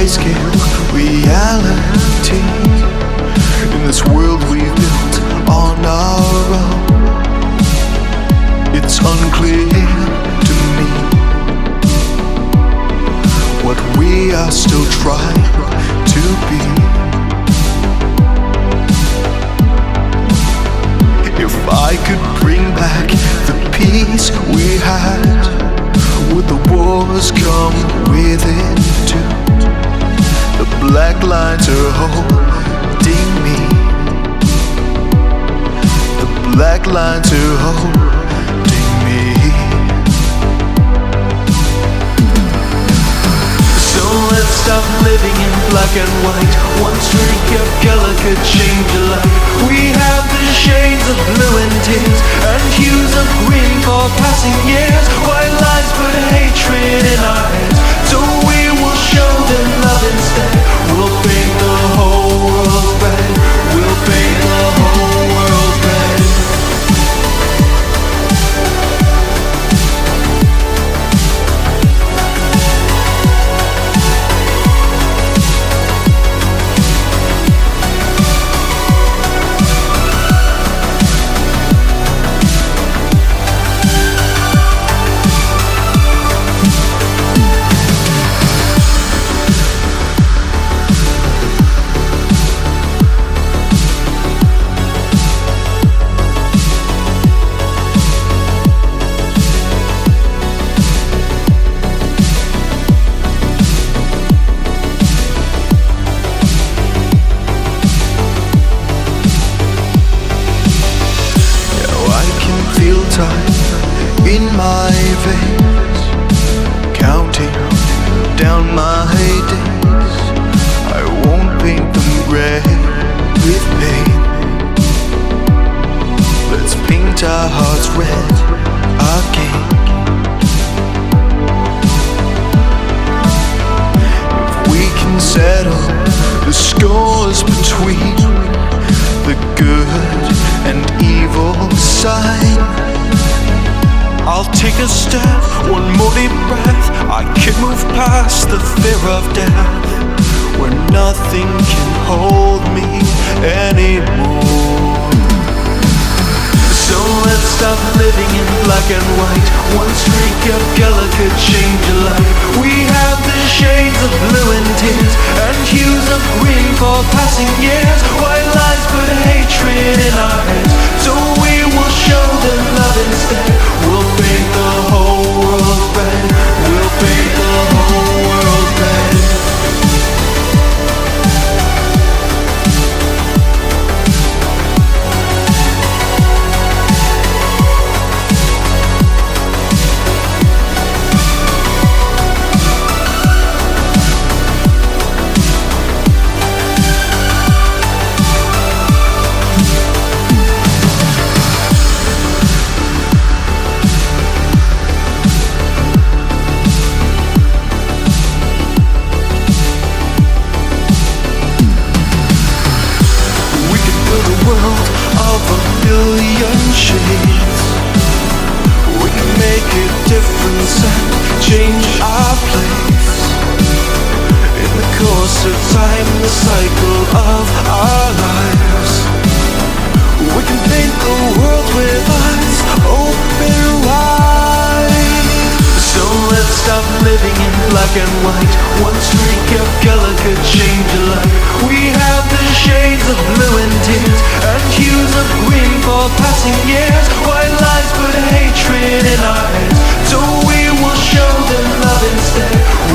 grayscale reality in this world we've built on our own. It's unclear to me what we are still trying to be. If I could bring back the peace we had, would the wars come with it too? The black lines are holding me. The black lines are holding me. So let's stop living in black and white. One streak of color could change a life. We have the shades of blue and tears, and hues of green for passing years. White lies put hatred in our heads, so we will show them love instead. We'll paint the whole world red. We'll paint the whole world red. In my veins, counting down my days. I won't paint them gray with pain. Let's paint our hearts red again. If we can settle the scores between the good and evil side, I'll take a step, one more deep breath. I can move past the fear of death, where nothing can hold me anymore. So let's stop living in black and white. One streak of color could change a life. We have the shades of blue and tears, and hues of green for passing years. White lies put hatred in our heads, so we will show them love instead. We'll paint the whole world red. We'll paint the whole world red. We can make a difference and change our place. In the course of time, the cycle of our lives, we can paint the world with eyes open wide. So let's stop living in black and white. One streak of color could change a life. We have the shades of blue and tears, and hues of green for passing years. White lies put hatred in our heads, so we will show them love instead.